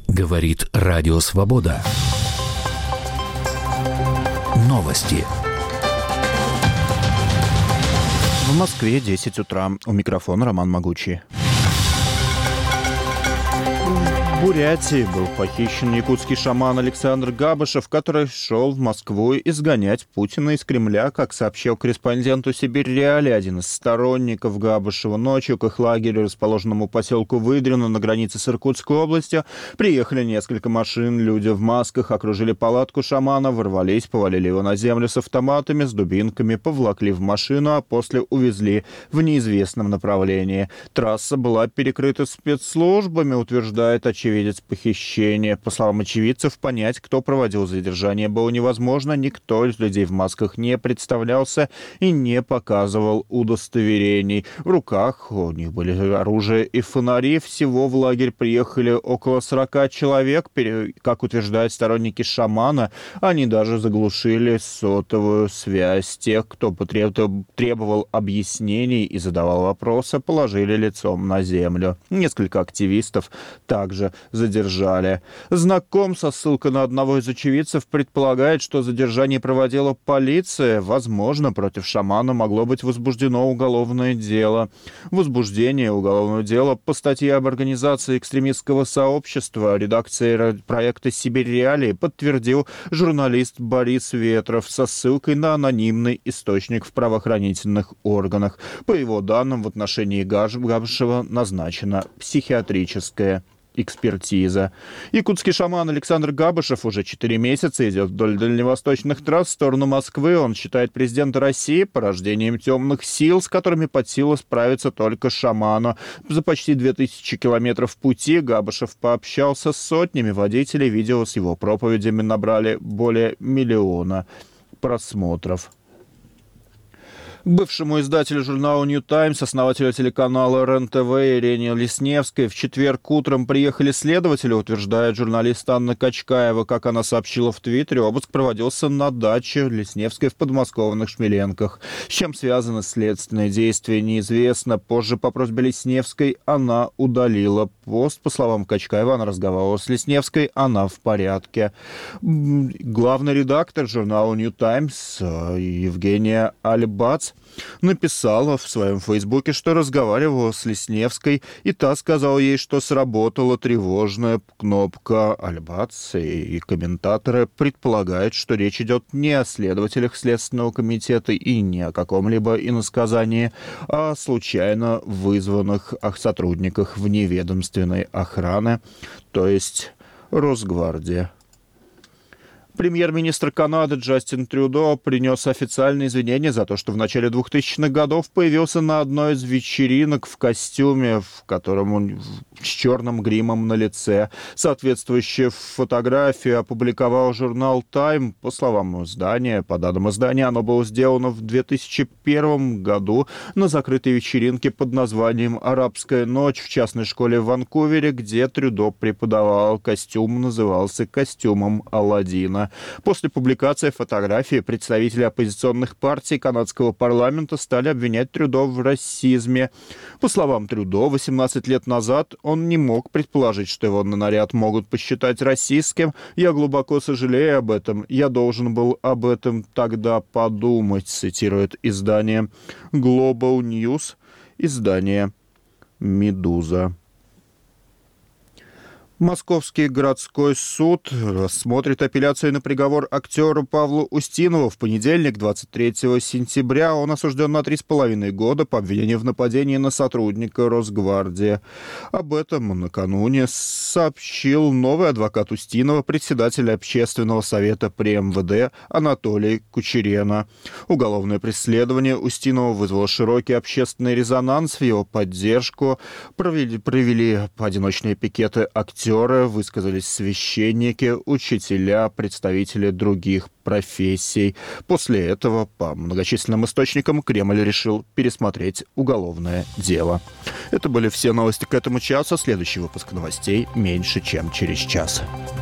Говорит Радио Свобода. Новости. В Москве 10 утра. У микрофона Роман Могучий. В Бурятии был похищен якутский шаман Александр Габышев, который шел в Москву изгонять Путина из Кремля. Как сообщил корреспонденту «Сибирь Реалии», один из сторонников Габышева, ночью к их лагерю, расположенному поселку Выдрино на границе с Иркутской областью, приехали несколько машин. Люди в масках окружили палатку шамана, ворвались, повалили его на землю с автоматами, с дубинками, повлакли в машину, а после увезли в неизвестном направлении. Трасса была перекрыта спецслужбами, утверждает очевидец похищения. По словам очевидцев, понять, кто проводил задержание, было невозможно. Никто из людей в масках не представлялся и не показывал удостоверений. В руках у них были оружие и фонари. Всего в лагерь приехали около 40 человек. Как утверждают сторонники шамана, они даже заглушили сотовую связь. Тех, кто требовал объяснений и задавал вопросы, положили лицом на землю. Несколько активистов также задержали. Знаком со ссылкой на одного из очевидцев предполагает, что задержание проводила полиция. Возможно, против шамана могло быть возбуждено уголовное дело. Возбуждение уголовного дела по статье об организации экстремистского сообщества редакции проекта «Сибирь Реалии» подтвердил журналист Борис Ветров со ссылкой на анонимный источник в правоохранительных органах. По его данным, в отношении Габышева назначена психиатрическая экспертиза. Якутский шаман Александр Габышев уже 4 месяца идет вдоль дальневосточных трасс в сторону Москвы. Он считает президента России порождением темных сил, с которыми под силу справиться только шаману. За почти 2000 километров пути Габышев пообщался с сотнями водителей. Видео с его проповедями набрали более 1 миллиона просмотров. К бывшему издателю журнала «Нью Таймс», основателю телеканала РЕН-ТВ Ирине Лесневской в четверг утром приехали следователи, утверждает журналист Анна Качкаева. Как она сообщила в Твиттере, обыск проводился на даче Лесневской в подмосковных Шмеленках. С чем связаны следственные действия, неизвестно. Позже по просьбе Лесневской она удалила пост. По словам Качкаева, она разговаривала с Лесневской, она в порядке. Главный редактор журнала «Нью Таймс» Евгения Альбац написала в своем фейсбуке, что разговаривала с Лесневской, и та сказала ей, что сработала тревожная кнопка. Альбац и комментаторы предполагают, что речь идет не о следователях Следственного комитета и не о каком-либо иносказании, а о случайно вызванных сотрудниках вневедомственной охраны, то есть Росгвардии. Премьер-министр Канады Джастин Трюдо принес официальные извинения за то, что в начале 2000-х годов появился на одной из вечеринок в костюме, в котором он с черным гримом на лице. Соответствующую фотографию опубликовал журнал «Тайм». По словам издания, по данным издания, оно было сделано в 2001 году на закрытой вечеринке под названием «Арабская ночь» в частной школе в Ванкувере, где Трюдо преподавал. Костюм назывался «Костюмом Аладдина». После публикации фотографии представители оппозиционных партий канадского парламента стали обвинять Трюдо в расизме. По словам Трюдо, 18 лет назад он не мог предположить, что его наряд могут посчитать расистским. «Я глубоко сожалею об этом. Я должен был об этом тогда подумать», цитирует издание Global News, издание «Медуза». Московский городской суд рассмотрит апелляцию на приговор актеру Павлу Устинову. В понедельник, 23 сентября, он осужден на 3,5 года по обвинению в нападении на сотрудника Росгвардии. Об этом накануне сообщил новый адвокат Устинова, председатель Общественного совета при МВД Анатолий Кучерена. Уголовное преследование Устинова вызвало широкий общественный резонанс. В его поддержку провели одиночные пикеты актеров. Высказались священники, учителя, представители других профессий. После этого, по многочисленным источникам, Кремль решил пересмотреть уголовное дело. Это были все новости к этому часу. Следующий выпуск новостей меньше, чем через час.